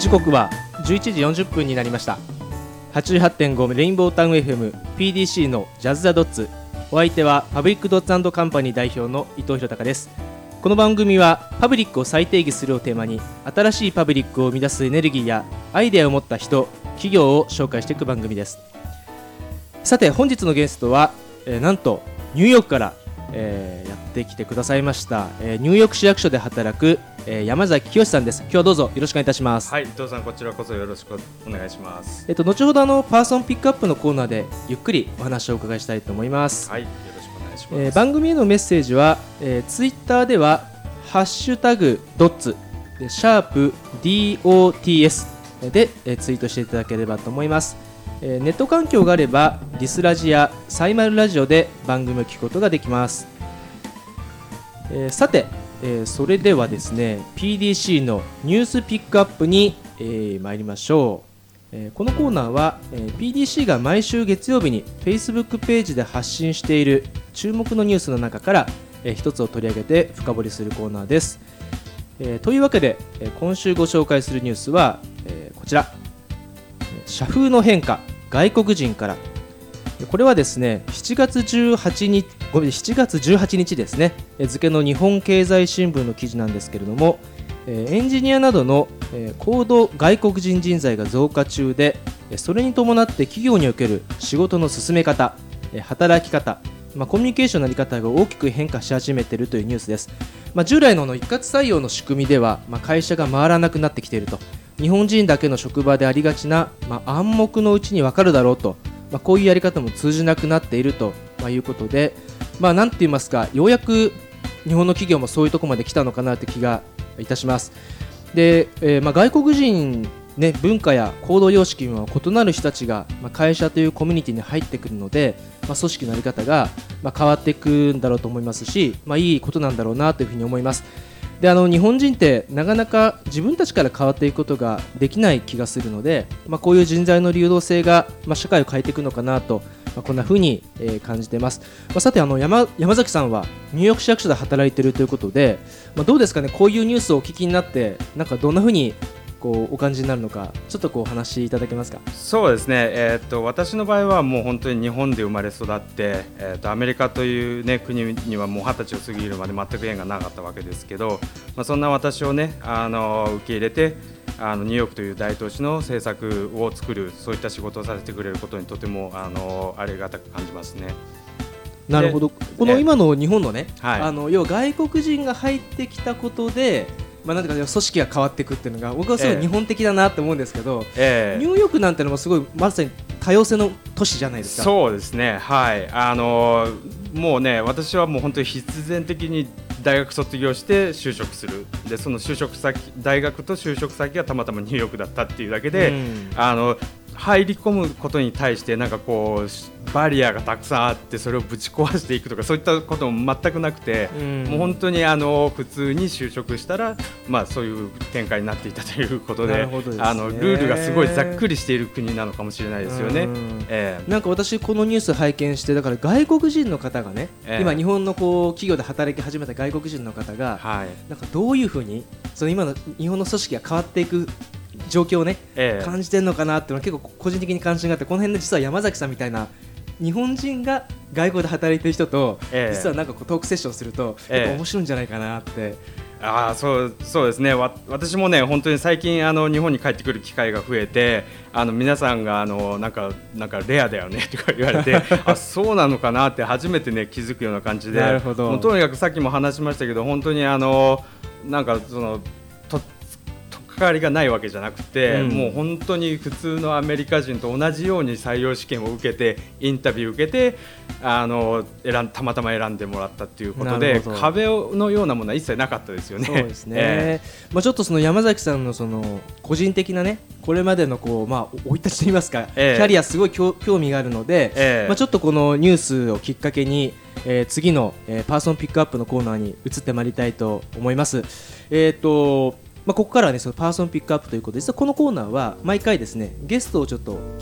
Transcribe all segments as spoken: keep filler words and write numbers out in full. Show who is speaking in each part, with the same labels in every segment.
Speaker 1: 時刻はじゅういちじよんじゅっぷんになりました。 はちじゅうはちてんご レインボータウン エフエム ピーディーシー のジャズ・ザ・ドッツ。お相手はパブリックドッツ&カンパニー代表の伊藤博隆です。この番組はパブリックを再定義するをテーマに、新しいパブリックを生み出すエネルギーやアイデアを持った人、企業を紹介していく番組です。さて本日のゲストは、えー、なんとニューヨークから、えー、やってきてくださいました、えー、ニューヨーク市役所で働く、えー、山崎清さんです。今日はどうぞよろしくお願いいたします。
Speaker 2: はい、伊藤さん、こちらこそよろしくお願いします。
Speaker 1: えっと、後ほどあのパーソンピックアップのコーナーでゆっくりお話をお伺いしたいと思います。
Speaker 2: はい、よろしくお願いします。
Speaker 1: えー、番組へのメッセージは、えー、ツイッターではハッシュタグドッツでシャープ ディーオーティーエス で、えー、ツイートしていただければと思います。えー、ネット環境があればディスラジやサイマルラジオで番組を聞くことができます。えー、さて、えー、それではですね ピーディーシー のニュースピックアップに、えー、参りましょう。えー、このコーナーは、えー、ピーディーシー が毎週月曜日に Facebook ページで発信している注目のニュースの中から、えー、一つを取り上げて深掘りするコーナーです。えー、というわけで、えー、今週ご紹介するニュースは、えー、こちら、社風の変化外国人から。これはですねしちがつじゅうはちにちごめんしちがつじゅうはちにちですね付の日本経済新聞の記事なんですけれども、エンジニアなどの高度外国人人材が増加中で、それに伴って企業における仕事の進め方、働き方、まあ、コミュニケーションの在り方が大きく変化し始めているというニュースです。まあ、従来のの一括採用の仕組みでは、まあ、会社が回らなくなってきていると。日本人だけの職場でありがちな、まあ、暗黙のうちに分かるだろうと、まあ、こういうやり方も通じなくなっていると、まあ、いうことで、まあ、なんて言いますか、ようやく日本の企業もそういうところまで来たのかなという気がいたします。で、えーまあ、外国人、ね、文化や行動様式には異なる人たちが、まあ、会社というコミュニティに入ってくるので、まあ、組織の在り方が、まあ、変わっていくんだろうと思いますし、まあ、いいことなんだろうなというふうに思います。であの日本人ってなかなか自分たちから変わっていくことができない気がするので、まあ、こういう人材の流動性が、まあ、社会を変えていくのかなと、まあ、こんな風に、えー、感じています。まあ、さてあの 山, 山崎さんはニューヨーク市役所で働いているということで、まあ、どうですかね、こういうニュースをお聞きになってなんかどんな風にこうお感じになるのか、ちょっとこうお話しいただけますか。
Speaker 2: そうですね、えー、っと私の場合はもう本当に日本で生まれ育って、えー、っとアメリカという、ね、国にはもうはたちを過ぎるまで全く縁がなかったわけですけど、まあ、そんな私を、ね、あの受け入れてあのニューヨークという大都市の政策を作る、そういった仕事をさせてくれることにとてもあのありがたく感じますね。
Speaker 1: なるほど。この今の日本のね、
Speaker 2: はい、
Speaker 1: あの要は外国人が入ってきたことで、まあ、なんていうか組織が変わっていくっていうのが僕はすごい日本的だなと思うんですけど、えー、ニューヨークなんてのもすごいまさに多様性の都市じゃないですか。
Speaker 2: そうですね、はい、あのもうね、私はもう本当に必然的に大学卒業して就職する。でその就職先、大学と就職先がたまたまニューヨークだったっていうだけで、うん、あの入り込むことに対してなんかこうバリアがたくさんあってそれをぶち壊していくとかそういったことも全くなくて、うん、もう本当にあの普通に就職したら、まあ、そういう展開になっていたということ で, で、ね、あのルールがすごいざっくりしている国なのかもしれないですよね。うん、
Speaker 1: えー、なんか私このニュース拝見して、だから外国人の方がね、えー、今日本のこう企業で働き始めた外国人の方が、はい、なんかどういうふうにその今の日本の組織が変わっていく状況をね、ええ、感じてるのかなっていうのは結構個人的に関心があって、この辺で実は山崎さんみたいな日本人が外国で働いてる人と、ええ、実はなんかこうトークセッションすると、ええ、結構面白いんじゃないかなって。
Speaker 2: あそう、そうですね。わ私もね本当に最近あの日本に帰ってくる機会が増えて、あの皆さんがあのなんかなんかレアだよねとか言われてあそうなのかなって初めてね気づくような感じで、
Speaker 1: なるほど。
Speaker 2: もうとにかくさっきも話しましたけど、本当にあのなんかそのと関わりがないわけじゃなくて、うん、もう本当に普通のアメリカ人と同じように採用試験を受けてインタビューを受けてあの選んたまたま選んでもらったということで、壁のようなものは一切なかったですよね。
Speaker 1: そうですね、えーまあ、ちょっとその山崎さんのその個人的なねこれまでのこう、まあ、生い立ちといいますか、えー、キャリアすごい興味があるので、えーまあ、ちょっとこのニュースをきっかけに、えー、次の、えー、パーソンピックアップのコーナーに移ってまいりたいと思います。えーとまあ、ここからは、ね、そのパーソンピックアップということで、実はこのコーナーは毎回ですねゲストをちょっと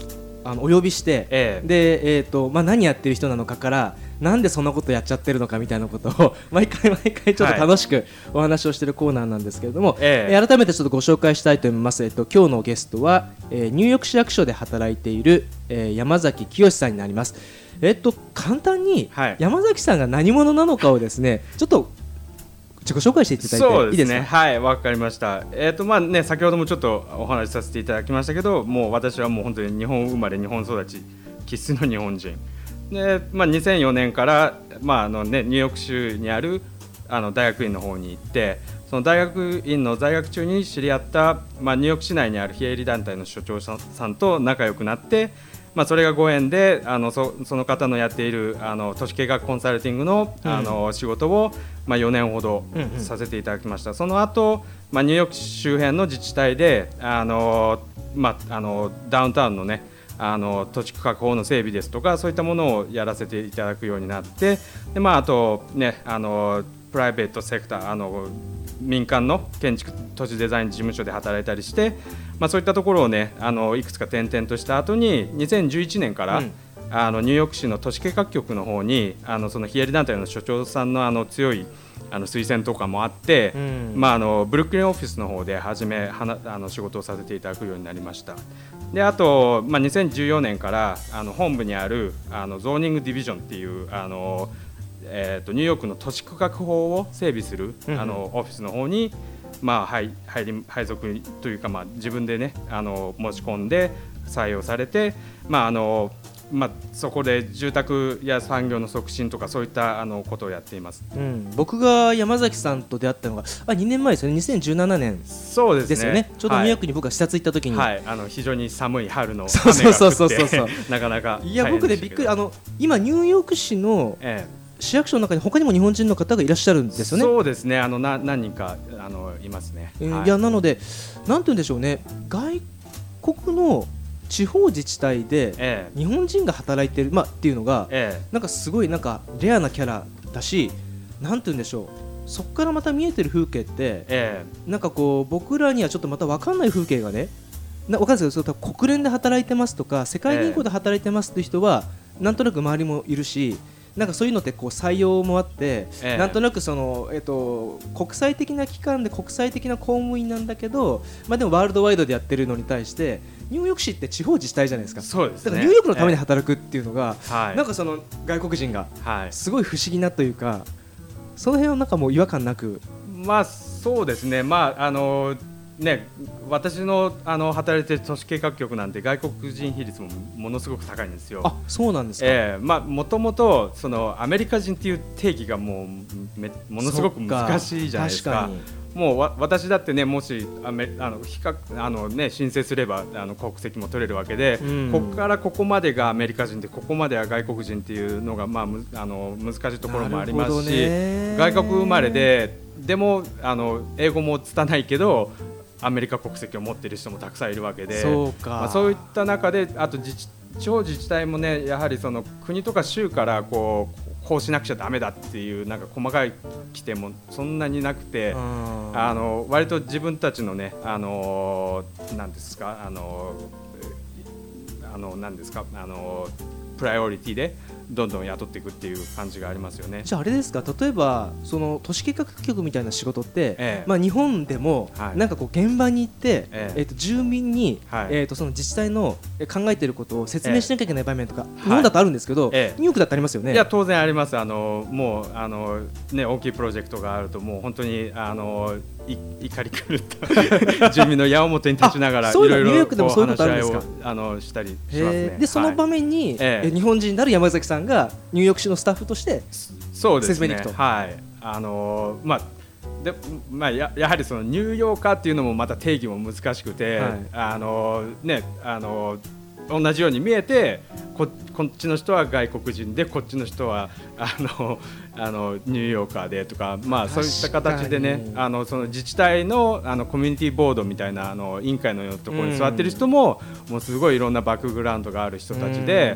Speaker 1: あのお呼びして、
Speaker 2: ええ
Speaker 1: で、えーとまあ、何やってる人なのかからなんでそんなことやっちゃってるのかみたいなことを毎回毎回ちょっと楽しくお話をしているコーナーなんですけれども、
Speaker 2: ええ
Speaker 1: えー改めてちょっとご紹介したいと思います。えっと、今日のゲストは、えーニューヨーク市役所で働いている、えー山崎清さんになります。えっと、簡単に
Speaker 2: はい
Speaker 1: 山崎さんが何者なのかをですねちょっと自己紹介していただい
Speaker 2: そうで
Speaker 1: ていいですすか。
Speaker 2: ね、はいわかりました。えーとまあね、先ほどもちょっとお話しさせていただきましたけど、もう私はもう本当に日本生まれ日本育ち生粋の日本人で、まあ、にせんよねんから、まああのね、ニューヨーク州にあるあの大学院の方に行って、その大学院の在学中に知り合った、まあ、ニューヨーク市内にある非営利団体の所長さんと仲良くなって、まあ、それがご縁であの そ, その方のやっているあの都市計画コンサルティング の,、
Speaker 1: うん、
Speaker 2: あの仕事を、まあ、よねんほどさせていただきました。うんうん、その後、まあ、ニューヨーク周辺の自治体であの、まあ、あのダウンタウンのねあの土地区画法の整備ですとかそういったものをやらせていただくようになって、で、まあ、あと、ね、あのプライベートセクターあの民間の建築都市デザイン事務所で働いたりして、まあ、そういったところをねあのいくつか転々とした後ににせんじゅういちねんから、うん、あのニューヨーク市の都市計画局の方にあのその非営利団体の所長さんのあの強いあの推薦とかもあって、うん、まあ、あのブルックリンオフィスの方で初めはなあの仕事をさせていただくようになりました。であと、まあ、にせんじゅうよねんからあの本部にあるあのゾーニングディビジョンっていうあのえー、とニューヨークの都市区画法を整備する、うんうん、あのオフィスの方に、まあ、配, 配, り配属というか、まあ、自分で、ね、あの持ち込んで採用されて、まああのまあ、そこで住宅や産業の促進とかそういったあのことをやっています。
Speaker 1: うん、僕が山崎さんと出会ったのがあにねんまえですよね。にせんじゅうななねんですよね。
Speaker 2: そうですね。
Speaker 1: ちょうどニューヨークに僕が視察行った時に、
Speaker 2: はい、あの非常に寒い春の
Speaker 1: 雨が降って
Speaker 2: なかなか
Speaker 1: いや僕でびっくりあの今ニューヨーク市の、ええ市役所の中に他にも日本人の方がいらっしゃるんですよね。
Speaker 2: そうですね。あのな何人かあのいますね。
Speaker 1: えーはい、いやなのでなんて言うんでしょうね。外国の地方自治体で日本人が働いてる、まあ、っていうのが、ええ、なんかすごいなんかレアなキャラだし、なんて言うんでしょう。そこからまた見えてる風景って、ええ、なんかこう僕らにはちょっとまた分かんない風景がね。な分かんないですけど、国連で働いてますとか世界銀行で働いてますっていう人は、ええ、なんとなく周りもいるし。なんかそういうのってこう採用もあって、ええ、なんとなくその、えっと、国際的な機関で国際的な公務員なんだけど、まあ、でもワールドワイドでやってるのに対してニューヨーク市って地方自治体じゃないですか。
Speaker 2: そうですね。
Speaker 1: だからニューヨークのために働くっていうのが、
Speaker 2: ええ、
Speaker 1: なんかその外国人がすごい不思議なというか、はい、その辺はなんかもう違和感なく、
Speaker 2: まあそうですね。まああのね、私 の, あの働いている都市計画局なんて外国人比率もものすごく高いんですよ。
Speaker 1: あ、そうなんですか。
Speaker 2: えーまあ、もともとそのアメリカ人っていう定義がもうめものすごく難しいじゃないですか。
Speaker 1: 確かに
Speaker 2: もうわ私だってね、もしアメあの比較あの、ね、申請すればあの国籍も取れるわけで、うん、ここからここまでがアメリカ人でここまでは外国人っていうのが、まあ、むあの難しいところもありますし、外国生まれででもあの英語も拙いけどアメリカ国籍を持っている人もたくさんいるわけで、
Speaker 1: そうか、
Speaker 2: まあ、そういった中であと自治地方自治体もね、やはりその国とか州からこうこうしなくちゃダメだっていうなんか細かい規定もそんなになくて、あの割と自分たちのね、あのなんですかあのあのなんですかあのプライオリティでどんどん雇っていくっていう感じがありますよね。
Speaker 1: じゃああれですか、例えばその都市計画局みたいな仕事って、
Speaker 2: ええ、
Speaker 1: まあ、日本でもなんかこう現場に行って、
Speaker 2: ええ
Speaker 1: えー、と住民に、はい、えー、とその自治体の考えていることを説明しなきゃいけない場面とか、ええ、日本だとあるんですけど、はい、ニューヨークだってありますよね。
Speaker 2: いや当然あります。あのもうあの、ね、大きいプロジェクトがあるともう本当にあのい怒り狂った住民の矢面に立ちながらいろいろ話し合いをあのしたりしますね。
Speaker 1: でその場面に、ええ、日本人である山崎さんがニューヨーク市のスタッフとして説明に行くと。
Speaker 2: はい、あのまあでまあ、や, やはりそのニューヨーカーっていうのもまた定義も難しくて、はい、あのねあの同じように見えて こ, こっちの人は外国人でこっちの人はあのあのニューヨーカーでとか、まあ、そういった形でね、あのその自治体 の, あのコミュニティボードみたいなあの委員会のようなところに座ってる人も、もうすごいいろんなバックグラウンドがある人たちで、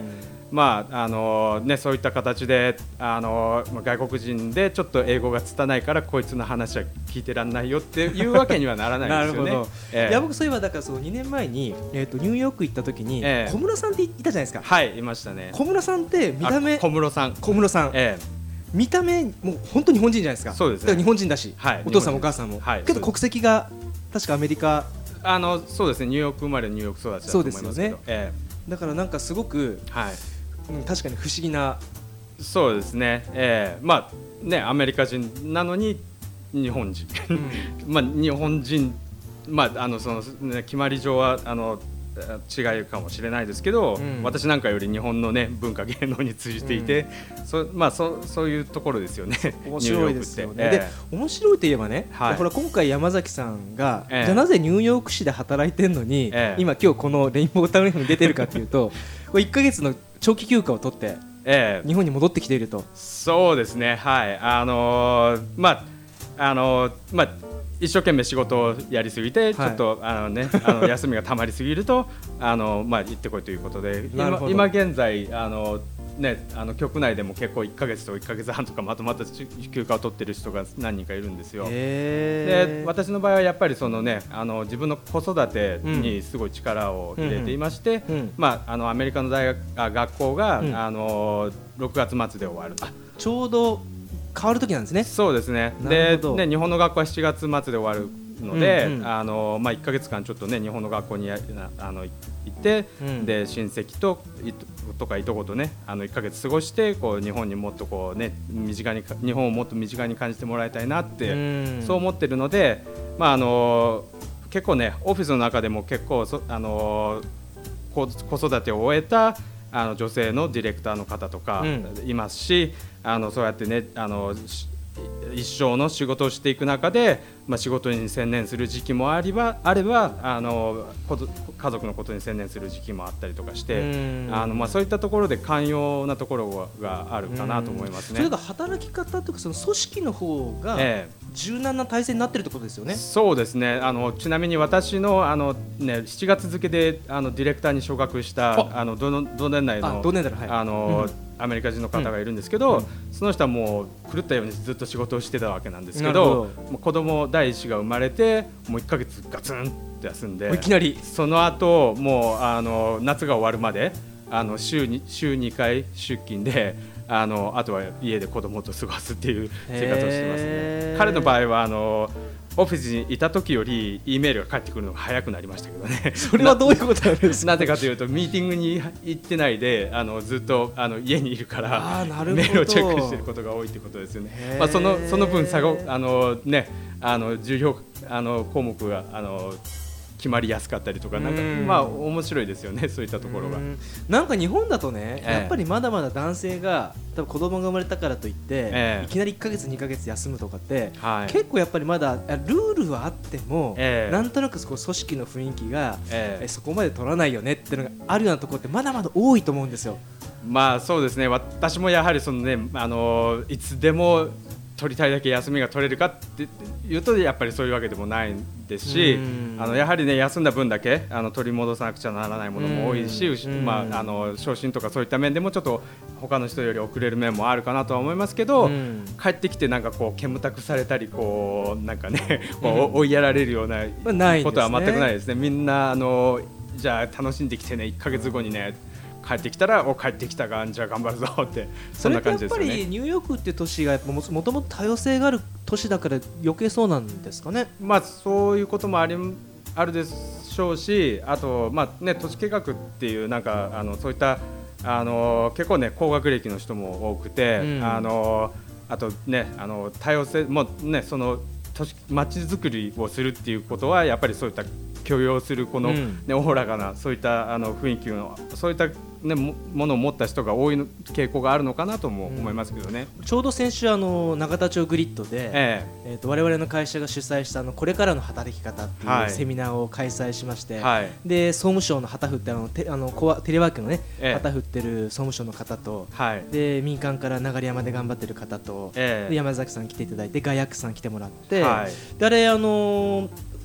Speaker 2: まああのね、そういった形で、あの外国人でちょっと英語が拙いからこいつの話は聞いてらんないよっていうわけにはならないですよね。
Speaker 1: なるほど、
Speaker 2: ええ、
Speaker 1: いや僕そういえばだからそうにねんまえに、えー、とニューヨーク行った時に、
Speaker 2: ええ、
Speaker 1: 小室さんっていたじゃないですか。
Speaker 2: はいいましたね。
Speaker 1: 小室さんって見た目
Speaker 2: 小室さん
Speaker 1: 小室さん、
Speaker 2: ええ、
Speaker 1: 見た目もう本当に日本人じゃないですか。
Speaker 2: そうですね、
Speaker 1: だから日本人だし、
Speaker 2: はい、
Speaker 1: お父さんもお母さんも、
Speaker 2: はい、
Speaker 1: けど国籍が確かアメリカ。
Speaker 2: あのそうですね、ニューヨーク生まれニューヨーク育ちだと思いますけど。そうですよね、え
Speaker 1: え、だからなんかすごく、はい、うん、確かに不思議な。
Speaker 2: そうですね、えー、まあねアメリカ人なのに日本人、うん、まあ日本人、まああのその、ね、決まり上はあの違いかもしれないですけど、うん、私なんかより日本の、ね、文化芸能に通じていて、うん、そまあ、そ, そういうところですよね。
Speaker 1: 面白いですよね。えー、で面白いといえばね、はい、ほら今回山崎さんが、えー、じゃあなぜニューヨーク市で働いてるのに、えー、今今日このレインボータウン エフ に出てるかというとこれいっかげつの長期休暇を取ってえー、日本に戻ってきていると。
Speaker 2: そうですね、はい、あのー、まああのー、まあ一生懸命仕事をやりすぎて、はい、ちょっとあの、ね、あの休みがたまりすぎるとあの、まあ、行ってこいということで今, 今現在あの、ね、あの局内でも結構いっかげつといっかげつはんとかまとまった休暇を取っている人が何人かいるんですよ。で私の場合はやっぱりその、ね、あの自分の子育てにすごい力を入れていまして、うんうん、まあ、あのアメリカの大学あ学校が、うん、あのろくがつ末で終わる。
Speaker 1: あちょうど変わる時なんですね。
Speaker 2: そうですね。で、ね、日本の学校はしちがつ末で終わるので、うんうん、あのまあ、いっかげつかんちょっと、ね、日本の学校にあの行って、うん、で親戚といとかいとことねあのいっかげつ過ごしてこう日本にもっとこう、ね、身近に日本をもっと身近に感じてもらいたいなって、うん、そう思ってるので、まあ、あの結構ねオフィスの中でも結構そあの子育てを終えたあの女性のディレクターの方とかいますし、うん、あのそうやってねあの一生の仕事をしていく中で、まあ、仕事に専念する時期もあれば、あればあの家族のことに専念する時期もあったりとかして、あのまあ、そういったところで寛容なところがあるかなと思いますね。
Speaker 1: それが働き方というかその組織の方が柔軟な体制になっているということですよね。
Speaker 2: ええ、そうですね。あのちなみに私の、あの、ね、しちがつ付であのディレクターに昇格したあの同年代の
Speaker 1: 同年代の、はい、
Speaker 2: あの、うんアメリカ人の方がいるんですけど、うん、その人はもう狂ったようにずっと仕事をしてたわけなんですけど、もう子供第一子が生まれてもういっかげつガツンと休んで、
Speaker 1: いきなり
Speaker 2: その後もうあの夏が終わるまであの週に週にかい出勤であのあとは家で子供と過ごすっていう生活をしてますね。彼の場合はあのオフィスにいた時より E メールが返ってくるのが早くなりましたけどね。
Speaker 1: それはどういうことなんですか。
Speaker 2: なぜかというとミーティングに行ってないであのずっとあの家にいるからメールをチェックしていることが多いということですよね。まあ、そのその分差があの、ね、あの重要あの項目があの決まりやすかったりとか、なんかまあ面白いですよね、そういったところが。
Speaker 1: んなんか日本だとね、やっぱりまだまだ男性が多分子供が生まれたからといって、えー、いきなりいっかげつにかげつ休むとかって、はい、結構やっぱりまだルールはあっても、えー、なんとなくそこ組織の雰囲気が、えー、そこまで取らないよねっていうのがあるようなところってまだまだ多いと思うんですよ。
Speaker 2: まあそうですね。私もやはりそのね、あのいつでも取りたいだけ休みが取れるかっていうとやっぱりそういうわけでもないですし、あのやはりね休んだ分だけあの取り戻さなくちゃならないものも多いし、まあ、あの昇進とかそういった面でもちょっと他の人より遅れる面もあるかなとは思いますけど、帰ってきてなんかこう煙たくされたりこうなんかねこう追いやられるようなことは全くないですね。みんなあのじゃあ楽しんできてねいっかげつごにね帰ってきたらお帰ってきたがじゃあ頑張るぞってそんな感じですよね。
Speaker 1: それってやっぱりニューヨークっていう都市がもともと多様性がある都市だから余計そうなんですかね。
Speaker 2: まあそういうこともありあるでしょうし、あとまあね都市計画っていうなんかあのそういったあの結構ね高学歴の人も多くて、うん、あのあとねあの多様性もねその都市街づくりをするっていうことはやっぱりそういった許容するこの、ねうん、おおらかなそういったあの雰囲気のそういったね、も, ものを持った人が多い傾向があるのかなとも思いますけどね、
Speaker 1: うん、ちょうど先週あの永田町グリッドで、えええー、と我々の会社が主催したあのこれからの働き方っていうセミナーを開催しまして、はい、で総務省の旗振ってあのテあのコアテレワークの、ねええ、旗振ってる総務省の方と、はい、で民間から流山で頑張ってる方と、ええ、で山崎さん来ていただいてガヤックさん来てもらって、はい、であれあのー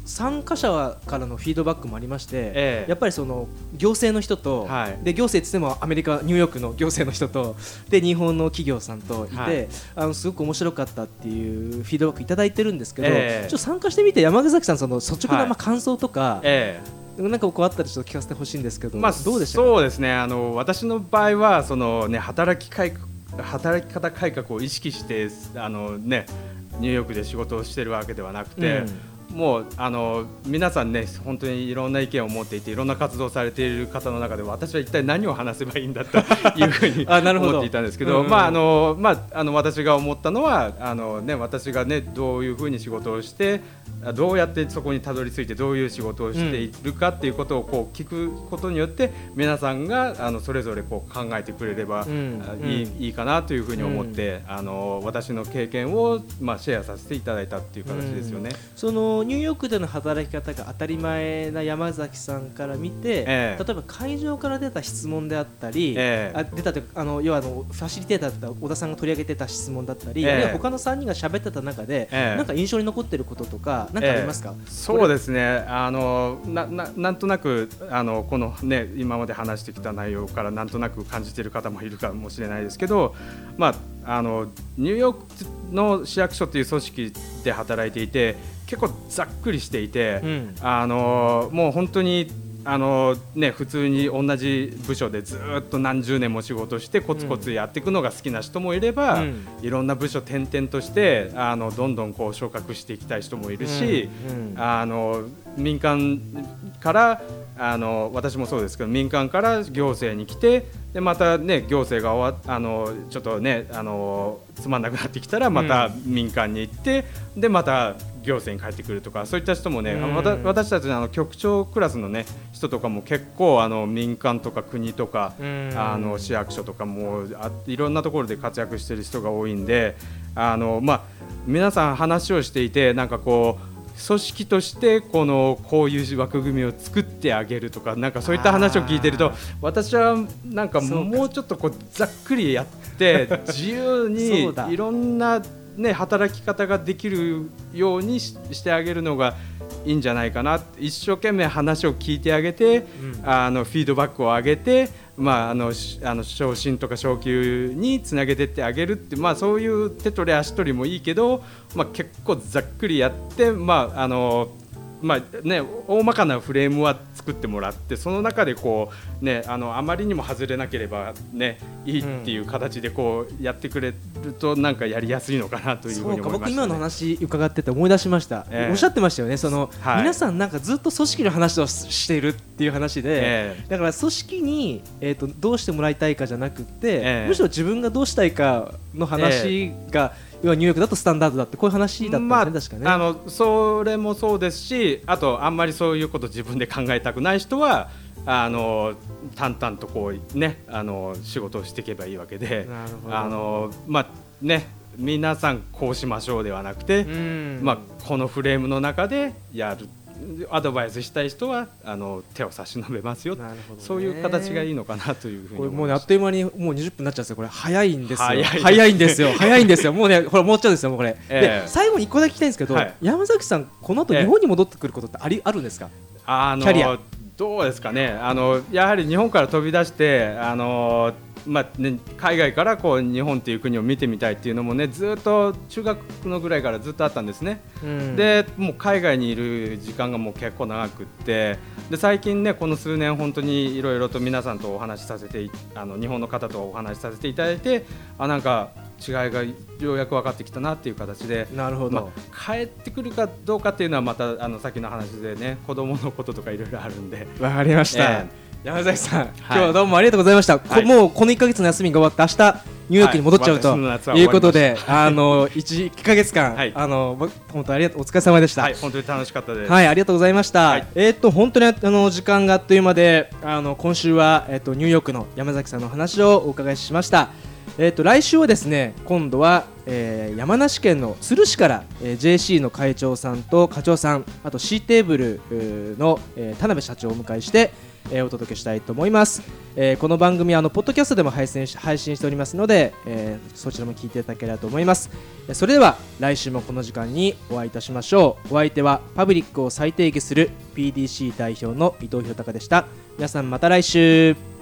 Speaker 1: 参加者からのフィードバックもありまして、
Speaker 2: ええ、
Speaker 1: やっぱりその行政の人と、はい、で行政って言ってもアメリカニューヨークの行政の人とで日本の企業さんといて、はい、あのすごく面白かったっていうフィードバックいただいてるんですけど、ええ、ちょっと参加してみて山崎さんその率直なまあ感想とか、はい、ええ、なんかこうあったらちょっと聞かせてほしいんですけど、まあ、どうでしたか？
Speaker 2: そうですね、あの私の場合はその、ね、働き改働き方改革を意識してあの、ね、ニューヨークで仕事をしているわけではなくて、うんもうあの皆さんね本当にいろんな意見を持っていていろんな活動をされている方の中で私は一体何を話せばいいんだというふうに思っていたんですけど、まああのまああの私が思ったのはあのね私がねどういうふうに仕事をしてどうやってそこにたどり着いてどういう仕事をしているかっていうことをこう聞くことによって皆さんがあのそれぞれこう考えてくれればいい、いいかなというふうに思って、あの私の経験をまあシェアさせていただいたっていう形ですよね。
Speaker 1: そのニューヨークでの働き方が当たり前な山崎さんから見て、えー、例えば会場から出た質問であったり、えー、あ出たというかあの要はあのファシリテーターだった小田さんが取り上げてた質問だったり、えー、他のさんにんが喋ってた中で、えー、なんか印象に残っていることとか何かありますか？えー、
Speaker 2: そうですね、あの な, な, なんとなくあのこの、ね、今まで話してきた内容からなんとなく感じている方もいるかもしれないですけど、まあ、あのニューヨークの市役所という組織で働いていて結構ざっくりしていて、うん、あのもう本当にあの、ね、普通に同じ部署でずっと何十年も仕事してコツコツやっていくのが好きな人もいれば、うん、いろんな部署転々としてあのどんどんこう昇格していきたい人もいるし、うんうん、あの民間からあの私もそうですけど民間から行政に来てでまた、ね、行政が終わあのちょっと、ね、あのつまんなくなってきたらまた民間に行って、うん、でまた行政に帰ってくるとかそういった人もね、うん、私たちのあの局長クラスの、ね、人とかも結構あの民間とか国とか、うん、あの市役所とかもあいろんなところで活躍している人が多いんであの、まあ、皆さん話をしていてなんかこう組織としてこのこういう枠組みを作ってあげるとかなんかそういった話を聞いていると私はなんかもうちょっとこうざっくりやって自由にいろんな、ね、働き方ができるように し, してあげるのがいいんじゃないかな一生懸命話を聞いてあげて、うん、あのフィードバックを上げてまあ、あのあの昇進とか昇給につなげていってあげるって、まあ、そういう手取り足取りもいいけど、まあ、結構ざっくりやって、まああのまあね、大まかなフレームは作ってもらってその中でこう、ね、あのあまりにも外れなければ、ね、いいっていう形でこうやってくれるとなんかやりやすいのかなというふうに思いましたね。そうか僕今
Speaker 1: の話伺ってて思い出しました、えー、おっしゃってましたよねその、はい、皆さんなんかずっと組織の話をしているっていう話で、えー、だから組織に、えーと、どうしてもらいたいかじゃなくて、えー、むしろ自分がどうしたいかの話が、えー要はニューヨークだとスタンダードだってこういう話だったんですね、まあ、確かね。あの
Speaker 2: それもそうですしあとあんまりそういうこと自分で考えたくない人はあの淡々とこう、ね、あの仕事をしていけばいいわけであの、まあね、皆さんこうしましょうではなくて、まあ、このフレームの中でやるアドバイスしたい人はあの手を差し伸べますよ、ね、そういう形がいいのかなというふうに思います。これもう、ね、あっ
Speaker 1: という間にもうにじゅっぷんになっちゃうんですよ。これ早いんですよ早い早いんですよ早いんですよもうねこれもうちょっとですよもうこれ、えー、で最後にいっこだけ聞きたいんですけど、はい、山崎さんこの後日本に戻ってくることってあり、えー、あるんですか？
Speaker 2: あの
Speaker 1: キャリア
Speaker 2: どうですかねあのやはり日本から飛び出してあのまあね、海外からこう日本という国を見てみたいっていうのもねずっと中学のぐらいからずっとあったんですね、うん、でもう海外にいる時間がもう結構長くってで最近ねこの数年本当にいろいろと皆さんとお話しさせてあの日本の方とお話しさせていただいてあなんか違いがようやく分かってきたなっていう形で
Speaker 1: なるほど、
Speaker 2: まあ、帰ってくるかどうかっていうのはまたあのさっきの話でね子供のこととかいろいろあるんで
Speaker 1: わかりました、えー山崎さん、はい、今日はどうもありがとうございました、はい、もうこのいっかげつの休みが終わって明日ニューヨークに戻っちゃうと、はい、いうことであの 1, いっかげつかん、はい、あの本当ありがとうお疲れ様でした、
Speaker 2: はい、本当に楽しかったです。
Speaker 1: はい、ありがとうございました、はい、えー、っと本当にあの時間があっという間であの今週は、えー、っとニューヨークの山崎さんの話をお伺いしました。えー、と来週はですね今度は、えー、山梨県の都留市から、えー、ジェーシー の会長さんと課長さんあと C テーブルの、えー、田辺社長をお迎えして、 えー、お届けしたいと思います。えー、この番組はあのポッドキャストでも配信し、配信しておりますので、えー、そちらも聞いていただければと思います。それでは来週もこの時間にお会いいたしましょう。お相手はパブリックを再定義する ピーディーシー 代表の伊藤博隆でした。皆さんまた来週。